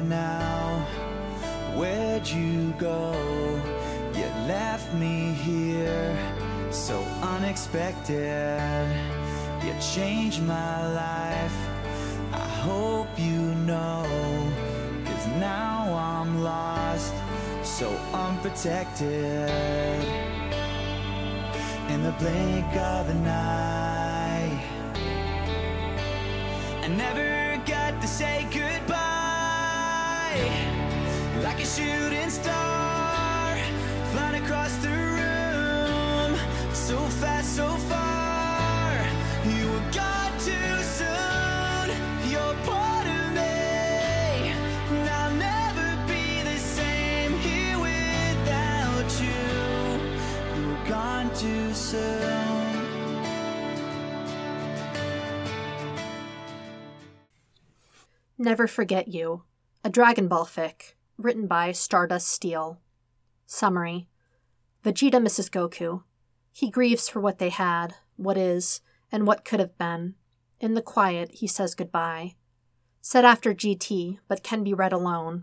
now? Where'd you go? You left me here so unexpected. You changed my life, I hope you know. 'Cause now I'm lost, so unprotected. In the blink of an eye, I never got to say goodbye. Like a shooting star, flying across the room, so fast, so far. You were gone too soon, you're part of me, and I'll never be the same here without you. You were gone too soon. Never Forget You, a Dragon Ball fic, written by Stardust Steel. Summary. Vegeta misses Goku. He grieves for what they had, what is, and what could have been. In the quiet, he says goodbye. Set after GT, but can be read alone.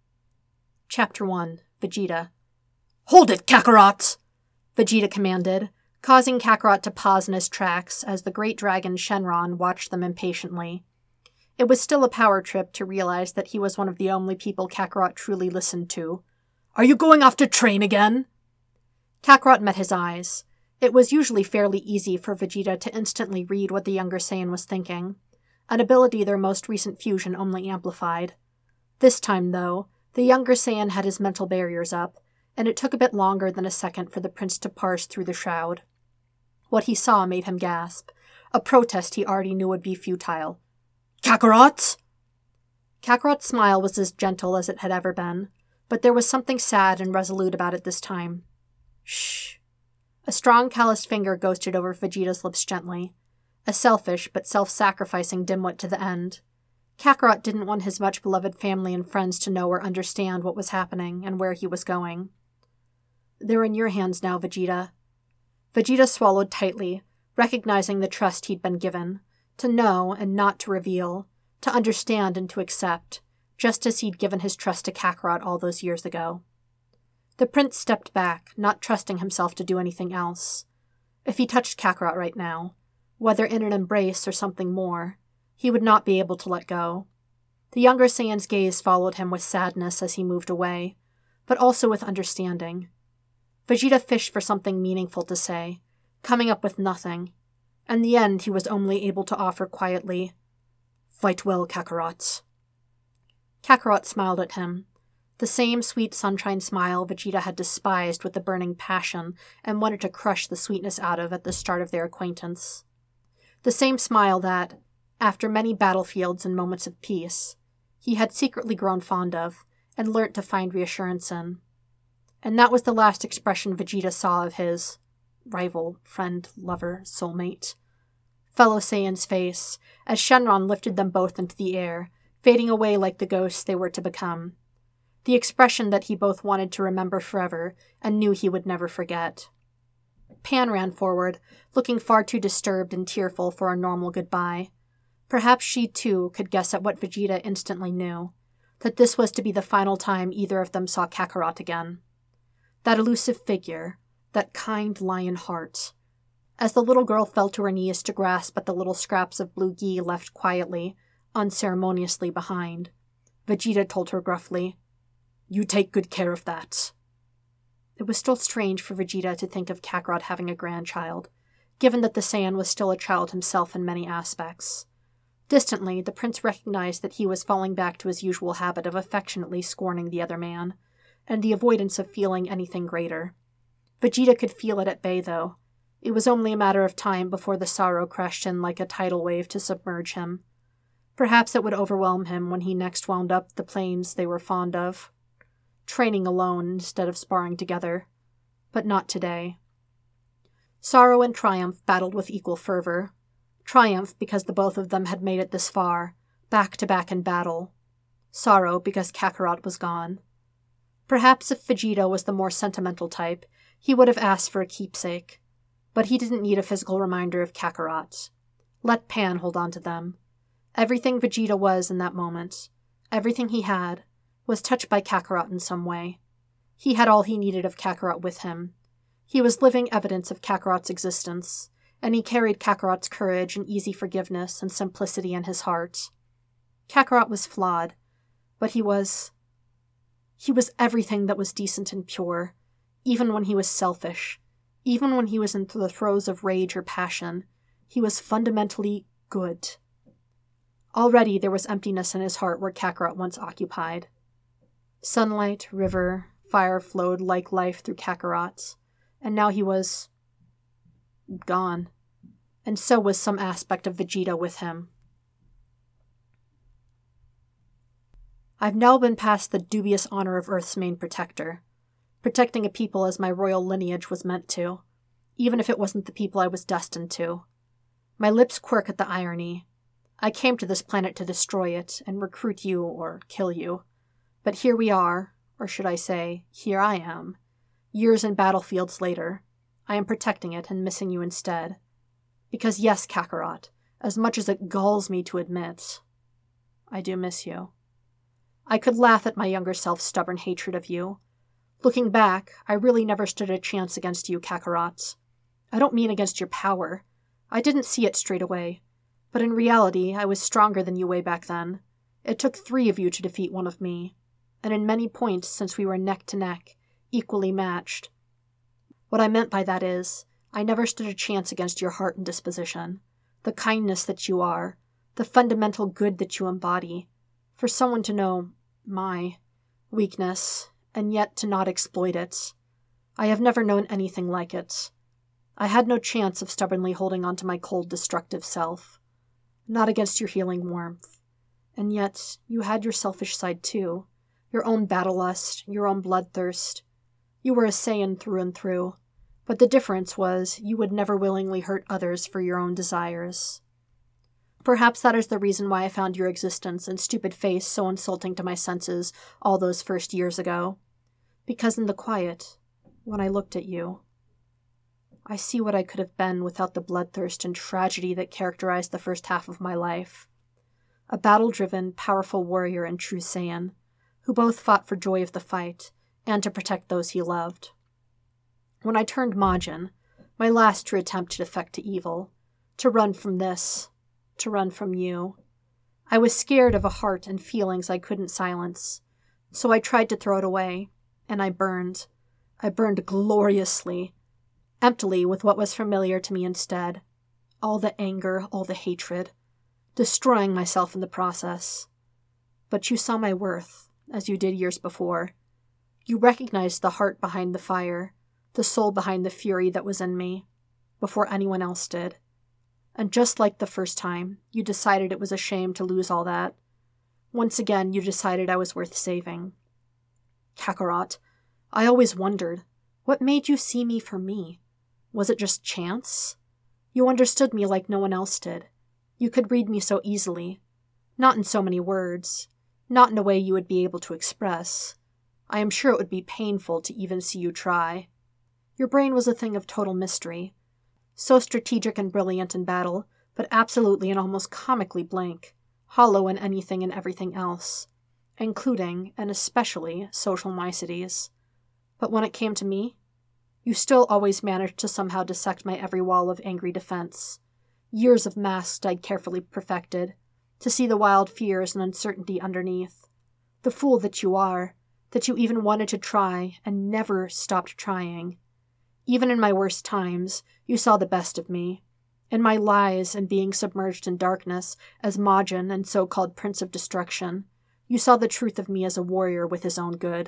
Chapter 1. Vegeta. "Hold it, Kakarot!" Vegeta commanded, causing Kakarot to pause in his tracks as the great dragon Shenron watched them impatiently. It was still a power trip to realize that he was one of the only people Kakarot truly listened to. "Are you going off to train again?" Kakarot met his eyes. It was usually fairly easy for Vegeta to instantly read what the younger Saiyan was thinking, an ability their most recent fusion only amplified. This time, though, the younger Saiyan had his mental barriers up, and it took a bit longer than a second for the prince to parse through the shroud. What he saw made him gasp, a protest he already knew would be futile. "Kakarot!" Kakarot's smile was as gentle as it had ever been, but there was something sad and resolute about it this time. "Shh." A strong, calloused finger ghosted over Vegeta's lips gently. A selfish but self-sacrificing dimwit to the end. Kakarot didn't want his much-beloved family and friends to know or understand what was happening and where he was going. "They're in your hands now, Vegeta." Vegeta swallowed tightly, recognizing the trust he'd been given. To know and not to reveal, to understand and to accept, just as he'd given his trust to Kakarot all those years ago. The prince stepped back, not trusting himself to do anything else. If he touched Kakarot right now, whether in an embrace or something more, he would not be able to let go. The younger Saiyan's gaze followed him with sadness as he moved away, but also with understanding. Vegeta fished for something meaningful to say, coming up with nothing. In the end, he was only able to offer quietly, "Fight well, Kakarot." Kakarot smiled at him. The same sweet sunshine smile Vegeta had despised with a burning passion and wanted to crush the sweetness out of at the start of their acquaintance. The same smile that, after many battlefields and moments of peace, he had secretly grown fond of and learnt to find reassurance in. And that was the last expression Vegeta saw of his rival, friend, lover, soulmate, fellow Saiyan's face, as Shenron lifted them both into the air, fading away like the ghosts they were to become. The expression that he both wanted to remember forever and knew he would never forget. Pan ran forward, looking far too disturbed and tearful for a normal goodbye. Perhaps she, too, could guess at what Vegeta instantly knew, that this was to be the final time either of them saw Kakarot again. That elusive figure, that kind lion heart. As the little girl fell to her knees to grasp at the little scraps of blue gi left quietly, unceremoniously behind, Vegeta told her gruffly, "You take good care of that." It was still strange for Vegeta to think of Kakarot having a grandchild, given that the Saiyan was still a child himself in many aspects. Distantly, the prince recognized that he was falling back to his usual habit of affectionately scorning the other man, and the avoidance of feeling anything greater. Vegeta could feel it at bay, though. It was only a matter of time before the sorrow crashed in like a tidal wave to submerge him. Perhaps it would overwhelm him when he next wound up the plains they were fond of, training alone instead of sparring together. But not today. Sorrow and triumph battled with equal fervor. Triumph because the both of them had made it this far, back to back in battle. Sorrow because Kakarot was gone. Perhaps if Vegeta was the more sentimental type, he would have asked for a keepsake. But he didn't need a physical reminder of Kakarot. Let Pan hold on to them. Everything Vegeta was in that moment, everything he had, was touched by Kakarot in some way. He had all he needed of Kakarot with him. He was living evidence of Kakarot's existence, and he carried Kakarot's courage and easy forgiveness and simplicity in his heart. Kakarot was flawed, but he was everything that was decent and pure, even when he was selfish, even when he was in the throes of rage or passion. He was fundamentally good. Already there was emptiness in his heart where Kakarot once occupied. Sunlight, river, fire flowed like life through Kakarot, and now he was gone. And so was some aspect of Vegeta with him. I've now been past the dubious honor of Earth's main protector, protecting a people as my royal lineage was meant to, even if it wasn't the people I was destined to. My lips quirk at the irony. I came to this planet to destroy it and recruit you or kill you. But here we are, or should I say, here I am. Years and battlefields later, I am protecting it and missing you instead. Because yes, Kakarot, as much as it galls me to admit, I do miss you. I could laugh at my younger self's stubborn hatred of you. Looking back, I really never stood a chance against you, Kakarot. I don't mean against your power. I didn't see it straight away. But in reality, I was stronger than you way back then. It took 3 of you to defeat 1 of me. And in many points, since we were neck to neck, equally matched. What I meant by that is, I never stood a chance against your heart and disposition, the kindness that you are, the fundamental good that you embody. For someone to know my weakness, and yet to not exploit it. I have never known anything like it. I had no chance of stubbornly holding on to my cold, destructive self. Not against your healing warmth. And yet, you had your selfish side too. Your own battle lust, your own bloodthirst. You were a Saiyan through and through. But the difference was, you would never willingly hurt others for your own desires. Perhaps that is the reason why I found your existence and stupid face so insulting to my senses all those first years ago. Because in the quiet, when I looked at you, I see what I could have been without the bloodthirst and tragedy that characterized the first half of my life. A battle-driven, powerful warrior and true Saiyan, who both fought for joy of the fight and to protect those he loved. When I turned Majin, my last true attempt to defect to evil, to run from this, to run from you, I was scared of a heart and feelings I couldn't silence, so I tried to throw it away, and I burned. I burned gloriously, emptily with what was familiar to me instead, all the anger, all the hatred, destroying myself in the process. But you saw my worth, as you did years before. You recognized the heart behind the fire, the soul behind the fury that was in me, before anyone else did. And just like the first time, you decided it was a shame to lose all that. Once again, you decided I was worth saving. Kakarot, I always wondered, what made you see me for me? Was it just chance? You understood me like no one else did. You could read me so easily. Not in so many words. Not in a way you would be able to express. I am sure it would be painful to even see you try. Your brain was a thing of total mystery. So strategic and brilliant in battle, but absolutely and almost comically blank, hollow in anything and everything else, including, and especially, social niceties. But when it came to me, you still always managed to somehow dissect my every wall of angry defense. Years of masks I'd carefully perfected, to see the wild fears and uncertainty underneath. The fool that you are, that you even wanted to try and never stopped trying. Even in my worst times, you saw the best of me. In my lies and being submerged in darkness as Majin and so-called Prince of Destruction, you saw the truth of me as a warrior with his own good.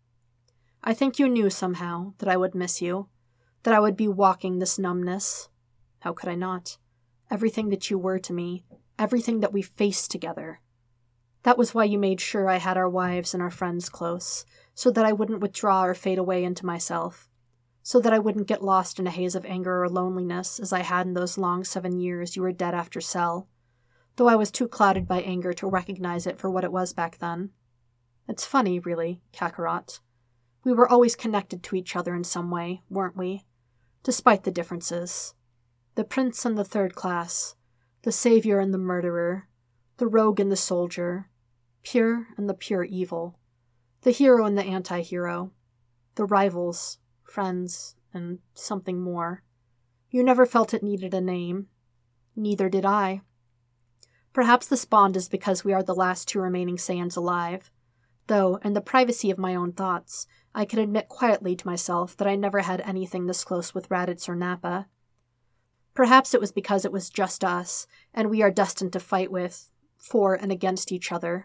I think you knew somehow that I would miss you, that I would be walking this numbness. How could I not? Everything that you were to me, everything that we faced together. That was why you made sure I had our wives and our friends close, so that I wouldn't withdraw or fade away into myself. So that I wouldn't get lost in a haze of anger or loneliness as I had in those long 7 years you were dead after Cell, though I was too clouded by anger to recognize it for what it was back then. It's funny, really, Kakarot. We were always connected to each other in some way, weren't we? Despite the differences. The prince and the third class, the savior and the murderer, the rogue and the soldier, pure and the pure evil. The hero and the anti-hero. The rivals, friends, and something more. You never felt it needed a name. Neither did I. Perhaps this bond is because we are the last two remaining Saiyans alive, though, in the privacy of my own thoughts, I can admit quietly to myself that I never had anything this close with Raditz or Nappa. Perhaps it was because it was just us, and we are destined to fight with, for and against each other,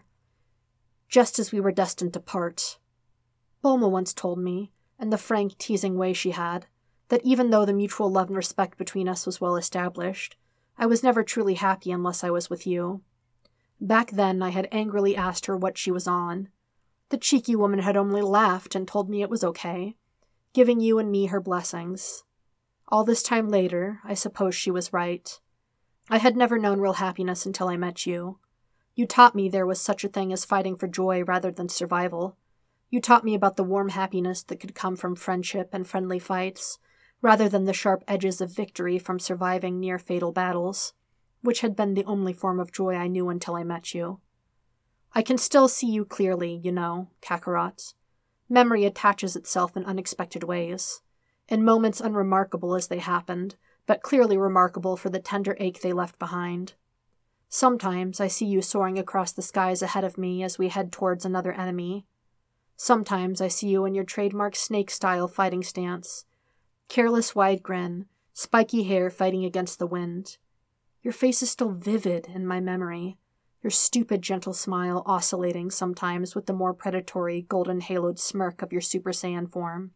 just as we were destined to part. Bulma once told me, in the frank, teasing way she had, that even though the mutual love and respect between us was well established, I was never truly happy unless I was with you. Back then, I had angrily asked her what she was on. The cheeky woman had only laughed and told me it was okay, giving you and me her blessings. All this time later, I suppose she was right. I had never known real happiness until I met you. You taught me there was such a thing as fighting for joy rather than survival. You taught me about the warm happiness that could come from friendship and friendly fights, rather than the sharp edges of victory from surviving near-fatal battles, which had been the only form of joy I knew until I met you. I can still see you clearly, you know, Kakarot. Memory attaches itself in unexpected ways, in moments unremarkable as they happened, but clearly remarkable for the tender ache they left behind. Sometimes I see you soaring across the skies ahead of me as we head towards another enemy. Sometimes I see you in your trademark snake-style fighting stance, careless wide grin, spiky hair fighting against the wind. Your face is still vivid in my memory, your stupid gentle smile oscillating sometimes with the more predatory golden haloed smirk of your Super Saiyan form.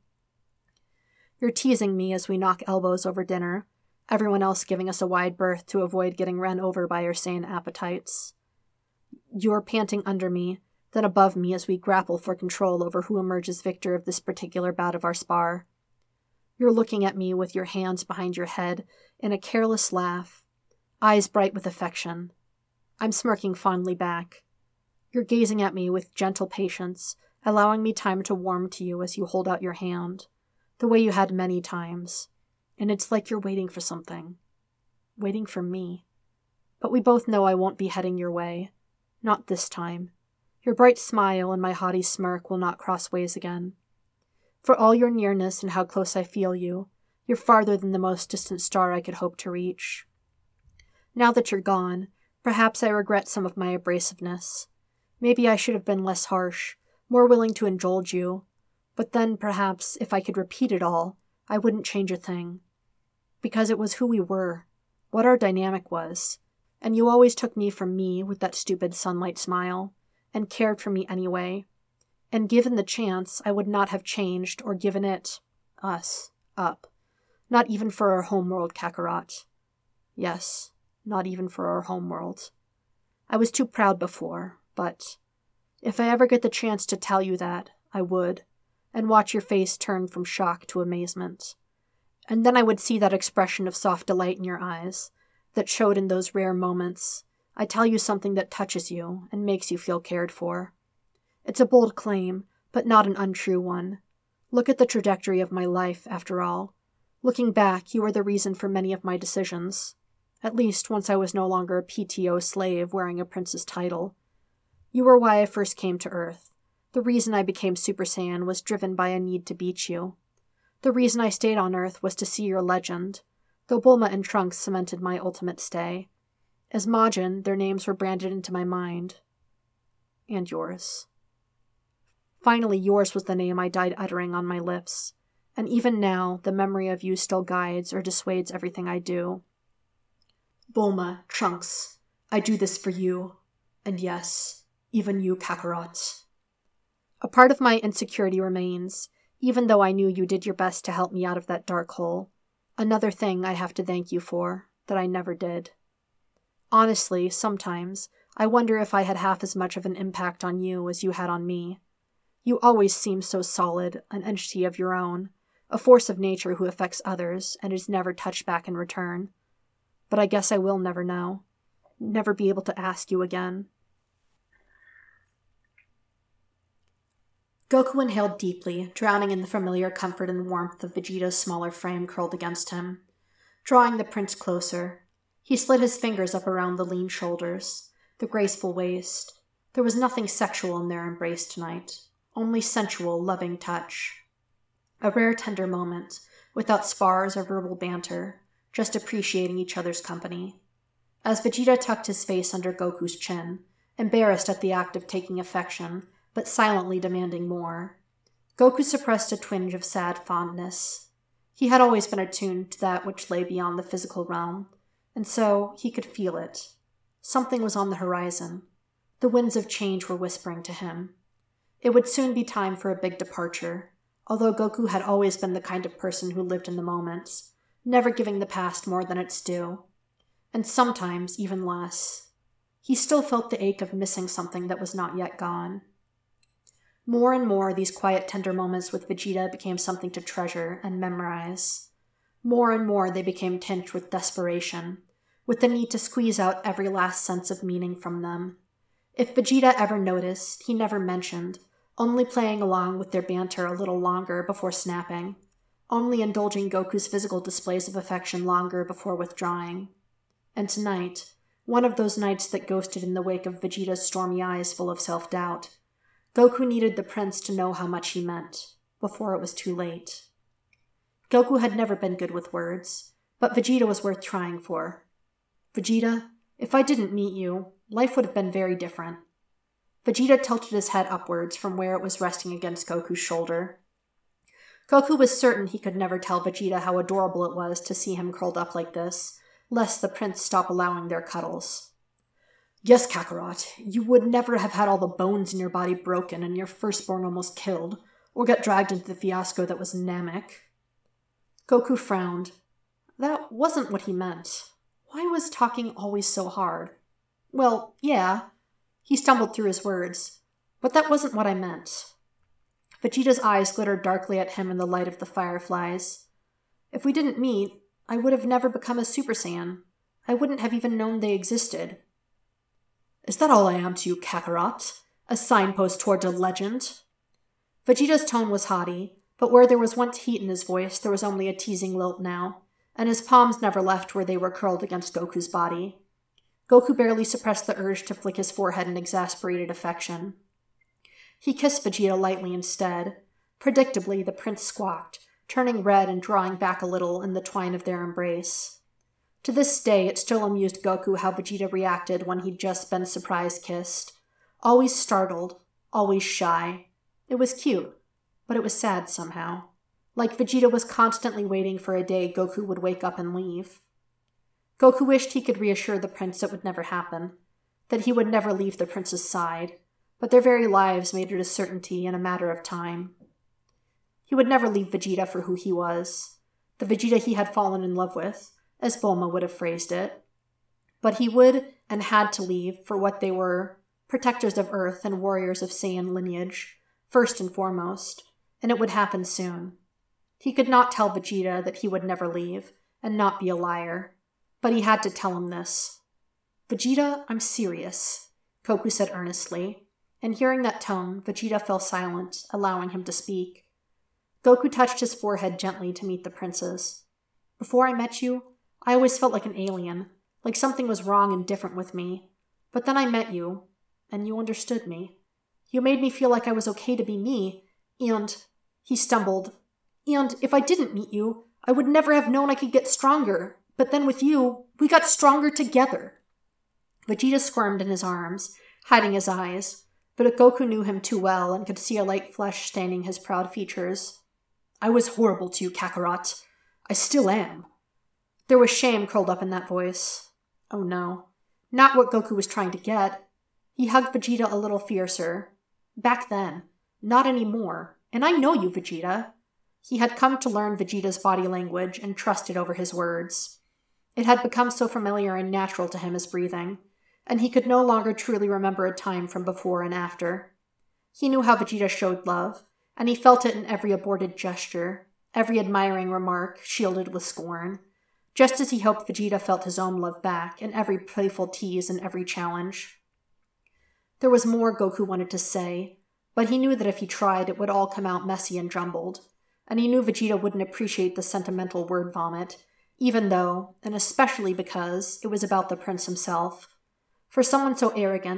You're teasing me as we knock elbows over dinner, everyone else giving us a wide berth to avoid getting run over by our Saiyan appetites. You're panting under me, then above me as we grapple for control over who emerges victor of this particular bout of our spar. You're looking at me with your hands behind your head in a careless laugh, eyes bright with affection. I'm smirking fondly back. You're gazing at me with gentle patience, allowing me time to warm to you as you hold out your hand, the way you had many times. And it's like you're waiting for something. Waiting for me. But we both know I won't be heading your way. Not this time. Your bright smile and my haughty smirk will not cross ways again. For all your nearness and how close I feel you, you're farther than the most distant star I could hope to reach. Now that you're gone, perhaps I regret some of my abrasiveness. Maybe I should have been less harsh, more willing to indulge you. But then, perhaps, if I could repeat it all, I wouldn't change a thing. Because it was who we were, what our dynamic was, and you always took me for me with that stupid sunlight smile, and cared for me anyway. And given the chance, I would not have changed or given it, us, up. Not even for our homeworld, Kakarot. Yes, not even for our homeworld. I was too proud before, but if I ever get the chance to tell you that, I would, and watch your face turn from shock to amazement. And then I would see that expression of soft delight in your eyes, that showed in those rare moments. I tell you something that touches you and makes you feel cared for. It's a bold claim, but not an untrue one. Look at the trajectory of my life, after all. Looking back, you were the reason for many of my decisions. At least once I was no longer a PTO slave wearing a prince's title. You were why I first came to Earth. The reason I became Super Saiyan was driven by a need to beat you. The reason I stayed on Earth was to see your legend, though Bulma and Trunks cemented my ultimate stay. As Majin, their names were branded into my mind. And yours. Finally, yours was the name I died uttering on my lips, and even now, the memory of you still guides or dissuades everything I do. Bulma, Trunks, I do this for you, and yes, even you, Kakarot. A part of my insecurity remains, even though I knew you did your best to help me out of that dark hole. Another thing I have to thank you for, that I never did. Honestly, sometimes, I wonder if I had half as much of an impact on you as you had on me. You always seem so solid, an entity of your own, a force of nature who affects others and is never touched back in return. But I guess I will never know. Never be able to ask you again. Goku inhaled deeply, drowning in the familiar comfort and warmth of Vegeta's smaller frame curled against him. Drawing the prince closer, he slid his fingers up around the lean shoulders, the graceful waist. There was nothing sexual in their embrace tonight. only sensual, loving touch. A rare, tender moment, without spars or verbal banter, just appreciating each other's company. As Vegeta tucked his face under Goku's chin, embarrassed at the act of taking affection, but silently demanding more, Goku suppressed a twinge of sad fondness. He had always been attuned to that which lay beyond the physical realm, and so he could feel it. Something was on the horizon. The winds of change were whispering to him. It would soon be time for a big departure, although Goku had always been the kind of person who lived in the moments, never giving the past more than its due, and sometimes even less. He still felt the ache of missing something that was not yet gone. More and more, these quiet, tender moments with Vegeta became something to treasure and memorize. More and more, they became tinged with desperation, with the need to squeeze out every last sense of meaning from them. If Vegeta ever noticed, he never mentioned, only playing along with their banter a little longer before snapping, only indulging Goku's physical displays of affection longer before withdrawing. And tonight, one of those nights that ghosted in the wake of Vegeta's stormy eyes full of self-doubt, Goku needed the prince to know how much he meant, before it was too late. Goku had never been good with words, but Vegeta was worth trying for. Vegeta, if I didn't meet you, life would have been very different. Vegeta tilted his head upwards from where it was resting against Goku's shoulder. Goku was certain he could never tell Vegeta how adorable it was to see him curled up like this, lest the prince stop allowing their cuddles. Yes, Kakarot, you would never have had all the bones in your body broken and your firstborn almost killed, or get dragged into the fiasco that was Namek. Goku frowned. That wasn't what he meant. Why was talking always so hard? Well, yeah. He stumbled through his words. But that wasn't what I meant. Vegeta's eyes glittered darkly at him in the light of the fireflies. If we didn't meet, I would have never become a Super Saiyan. I wouldn't have even known they existed. Is that all I am to you, Kakarot? A signpost towards a legend? Vegeta's tone was haughty, but where there was once heat in his voice, there was only a teasing lilt now, and his palms never left where they were curled against Goku's body. Goku barely suppressed the urge to flick his forehead in exasperated affection. He kissed Vegeta lightly instead. Predictably, the prince squawked, turning red and drawing back a little in the twine of their embrace. To this day, it still amused Goku how Vegeta reacted when he'd just been surprise-kissed. Always startled, always shy. It was cute, but it was sad somehow. Like Vegeta was constantly waiting for a day Goku would wake up and leave. Goku wished he could reassure the prince it would never happen, that he would never leave the prince's side, but their very lives made it a certainty in a matter of time. He would never leave Vegeta for who he was, the Vegeta he had fallen in love with, as Bulma would have phrased it. But he would and had to leave for what they were, protectors of Earth and warriors of Saiyan lineage, first and foremost, and it would happen soon. He could not tell Vegeta that he would never leave, and not be a liar, but he had to tell him this. Vegeta, I'm serious, Goku said earnestly, and hearing that tone, Vegeta fell silent, allowing him to speak. Goku touched his forehead gently to meet the prince's. Before I met you, I always felt like an alien, like something was wrong and different with me. But then I met you, and you understood me. You made me feel like I was okay to be me, and, he stumbled, and if I didn't meet you, I would never have known I could get stronger. But then with you, we got stronger together. Vegeta squirmed in his arms, hiding his eyes, but Goku knew him too well and could see a light flush staining his proud features. I was horrible to you, Kakarot. I still am. There was shame curled up in that voice. Oh no, not what Goku was trying to get. He hugged Vegeta a little fiercer. Back then, not anymore. And I know you, Vegeta. He had come to learn Vegeta's body language and trusted over his words. It had become so familiar and natural to him as breathing, and he could no longer truly remember a time from before and after. He knew how Vegeta showed love, and he felt it in every aborted gesture, every admiring remark shielded with scorn, just as he hoped Vegeta felt his own love back in every playful tease and every challenge. There was more Goku wanted to say, but he knew that if he tried, it would all come out messy and jumbled, and he knew Vegeta wouldn't appreciate the sentimental word vomit, even though, and especially because, it was about the prince himself. For someone so arrogant,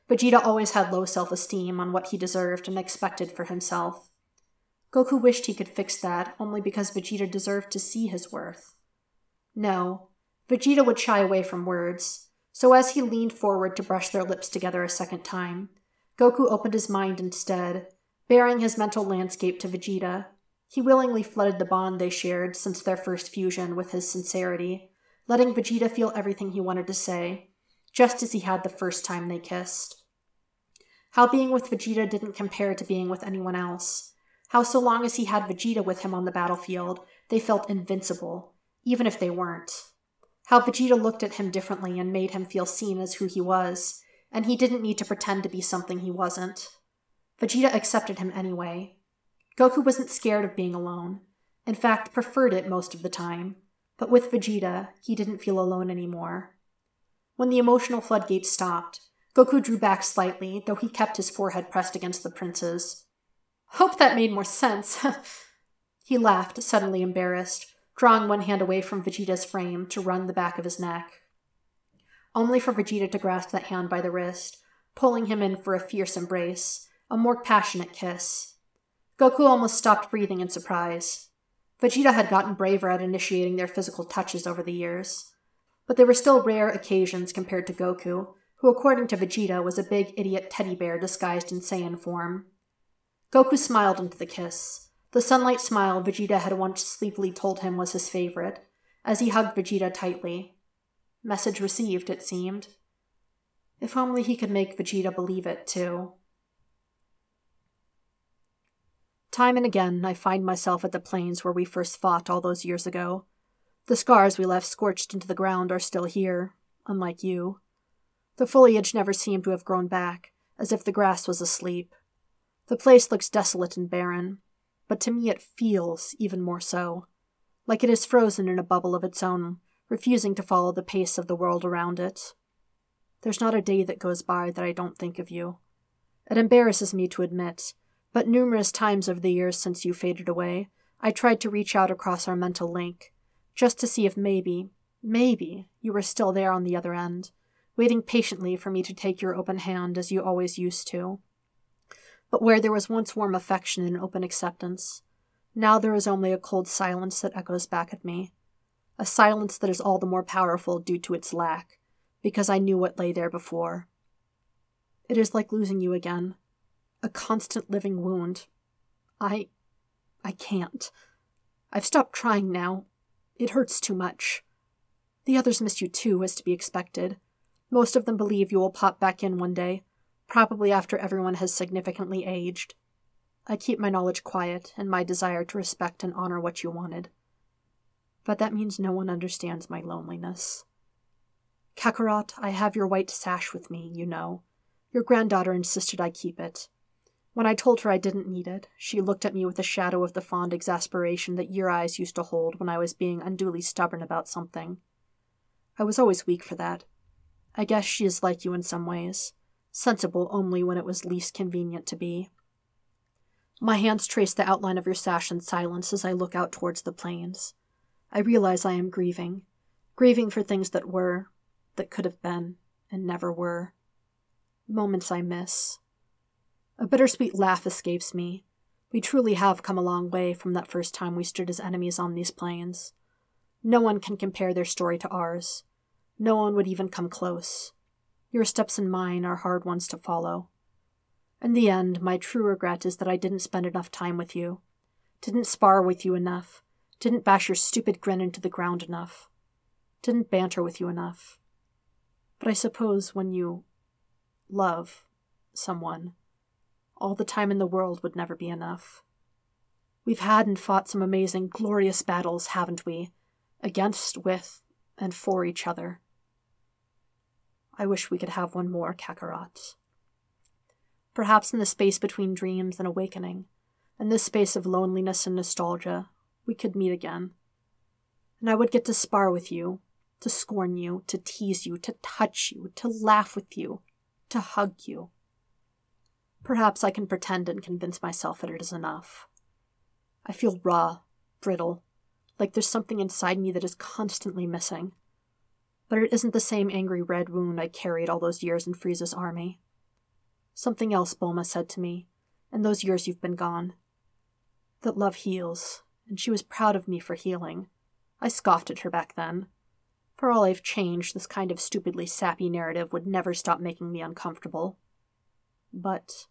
Vegeta always had low self-esteem on what he deserved and expected for himself. Goku wished he could fix that only because Vegeta deserved to see his worth. No, Vegeta would shy away from words, so as he leaned forward to brush their lips together a second time, Goku opened his mind instead, baring his mental landscape to Vegeta. He willingly flooded the bond they shared since their first fusion with his sincerity, letting Vegeta feel everything he wanted to say, just as he had the first time they kissed. How being with Vegeta didn't compare to being with anyone else. How so long as he had Vegeta with him on the battlefield, they felt invincible, even if they weren't. How Vegeta looked at him differently and made him feel seen as who he was, and he didn't need to pretend to be something he wasn't. Vegeta accepted him anyway. Goku wasn't scared of being alone. In fact, preferred it most of the time. But with Vegeta, he didn't feel alone anymore. When the emotional floodgates stopped, Goku drew back slightly, though he kept his forehead pressed against the prince's. "Hope that made more sense." He laughed, suddenly embarrassed, drawing one hand away from Vegeta's frame to run the back of his neck. Only for Vegeta to grasp that hand by the wrist, pulling him in for a fierce embrace, a more passionate kiss. Goku almost stopped breathing in surprise. Vegeta had gotten braver at initiating their physical touches over the years. But they were still rare occasions compared to Goku, who according to Vegeta was a big idiot teddy bear disguised in Saiyan form. Goku smiled into the kiss, the sunlight smile Vegeta had once sleepily told him was his favorite, as he hugged Vegeta tightly. Message received, it seemed. If only he could make Vegeta believe it, too. Time and again, I find myself at the plains where we first fought all those years ago. The scars we left scorched into the ground are still here, unlike you. The foliage never seemed to have grown back, as if the grass was asleep. The place looks desolate and barren, but to me it feels even more so, like it is frozen in a bubble of its own, refusing to follow the pace of the world around it. There's not a day that goes by that I don't think of you. It embarrasses me to admit, but numerous times over the years since you faded away, I tried to reach out across our mental link, just to see if maybe you were still there on the other end, waiting patiently for me to take your open hand as you always used to. But where there was once warm affection and open acceptance, now there is only a cold silence that echoes back at me. A silence that is all the more powerful due to its lack, because I knew what lay there before. It is like losing you again. A constant living wound. I can't. I've stopped trying now. It hurts too much. The others miss you too, as to be expected. Most of them believe you will pop back in one day, probably after everyone has significantly aged. I keep my knowledge quiet and my desire to respect and honor what you wanted. But that means no one understands my loneliness. Kakarot, I have your white sash with me, you know. Your granddaughter insisted I keep it. When I told her I didn't need it, she looked at me with a shadow of the fond exasperation that your eyes used to hold when I was being unduly stubborn about something. I was always weak for that. I guess she is like you in some ways, sensible only when it was least convenient to be. My hands trace the outline of your sash in silence as I look out towards the plains. I realize I am grieving for things that were, that could have been, and never were. Moments I miss. A bittersweet laugh escapes me. We truly have come a long way from that first time we stood as enemies on these plains. No one can compare their story to ours. No one would even come close. Your steps and mine are hard ones to follow. In the end, my true regret is that I didn't spend enough time with you, didn't spar with you enough, didn't bash your stupid grin into the ground enough, didn't banter with you enough. But I suppose when you love someone, all the time in the world would never be enough. We've had and fought some amazing, glorious battles, haven't we? Against, with, and for each other. I wish we could have one more, Kakarot. Perhaps in the space between dreams and awakening, in this space of loneliness and nostalgia, we could meet again. And I would get to spar with you, to scorn you, to tease you, to touch you, to laugh with you, to hug you. Perhaps I can pretend and convince myself that it is enough. I feel raw, brittle, like there's something inside me that is constantly missing. But it isn't the same angry red wound I carried all those years in Frieza's army. Something else Bulma said to me, in those years you've been gone. That love heals, and she was proud of me for healing. I scoffed at her back then. For all I've changed, this kind of stupidly sappy narrative would never stop making me uncomfortable. But,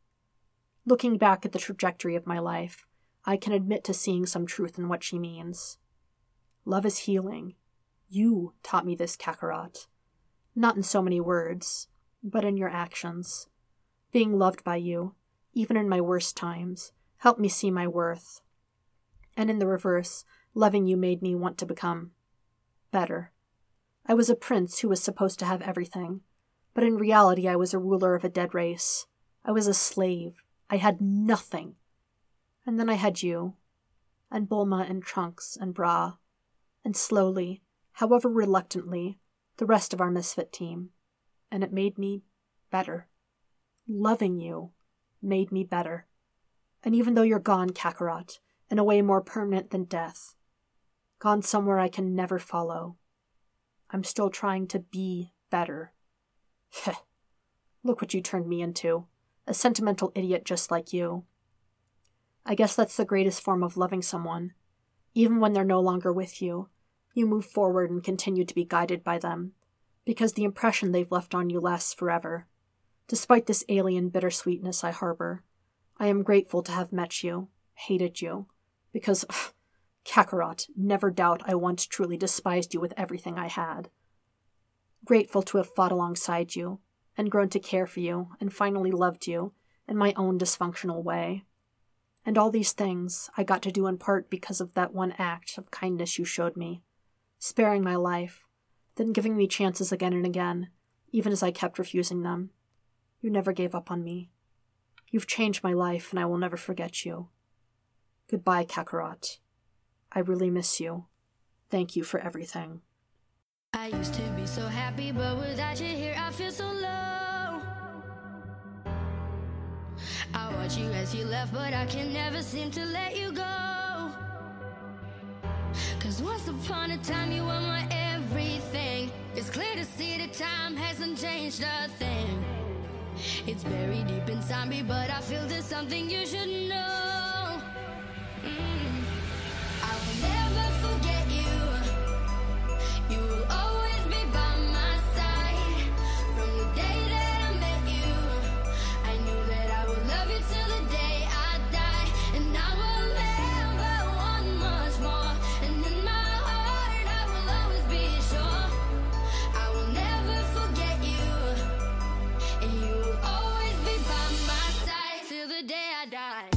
looking back at the trajectory of my life, I can admit to seeing some truth in what she means. Love is healing. You taught me this, Kakarot. Not in so many words, but in your actions. Being loved by you, even in my worst times, helped me see my worth. And in the reverse, loving you made me want to become better. I was a prince who was supposed to have everything, but in reality I was a ruler of a dead race. I was a slave. I had nothing. And then I had you, and Bulma and Trunks and Bra, and slowly, however reluctantly, the rest of our misfit team. And it made me better. Loving you made me better. And even though you're gone, Kakarot, in a way more permanent than death, gone somewhere I can never follow, I'm still trying to be better. Heh. Look what you turned me into. A sentimental idiot just like you. I guess that's the greatest form of loving someone. Even when they're no longer with you, you move forward and continue to be guided by them, because the impression they've left on you lasts forever. Despite this alien bittersweetness I harbor, I am grateful to have met you, hated you, because, Kakarot, never doubt I once truly despised you with everything I had. Grateful to have fought alongside you, and grown to care for you, and finally loved you, in my own dysfunctional way. And all these things I got to do in part because of that one act of kindness you showed me, sparing my life, then giving me chances again and again, even as I kept refusing them. You never gave up on me. You've changed my life, and I will never forget you. Goodbye, Kakarot. I really miss you. Thank you for everything. I used to be so happy, but without you here, I feel so low. I watch you as you left, but I can never seem to let you go. Cause once upon a time, you were my everything. It's clear to see that time hasn't changed a thing. It's buried deep inside me, but I feel there's something you should know. I will never forget you. You will always be by my side. From the day that I met you, I knew that I would love you till the day I die. And I will never want much more. And in my heart I will always be sure. I will never forget you. And you will always be by my side till the day I die.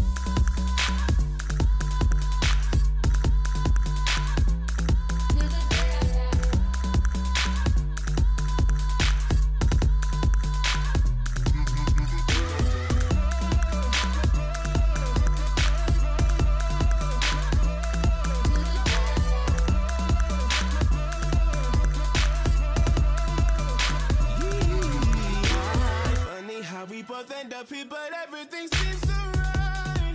We both end up here, but everything seems so right.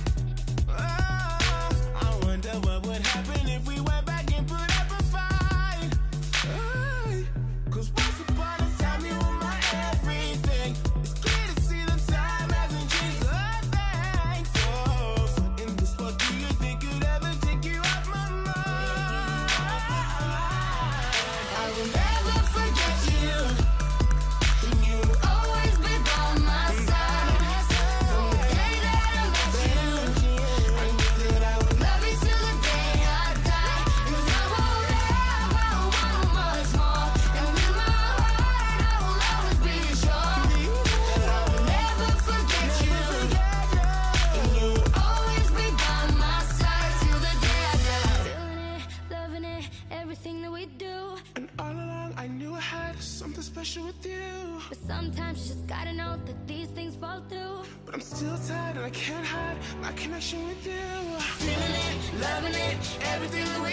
I wonder what would happen if we went back and put up a fight. Cause once upon a time you were my everything. It's clear to see the time hasn't changed a thing. So what in this world do you think could ever take you off my mind? I will never forget you. With you. But sometimes you just gotta know that these things fall through. But I'm still tired and I can't hide my connection with you. Feeling it, loving it, everything the way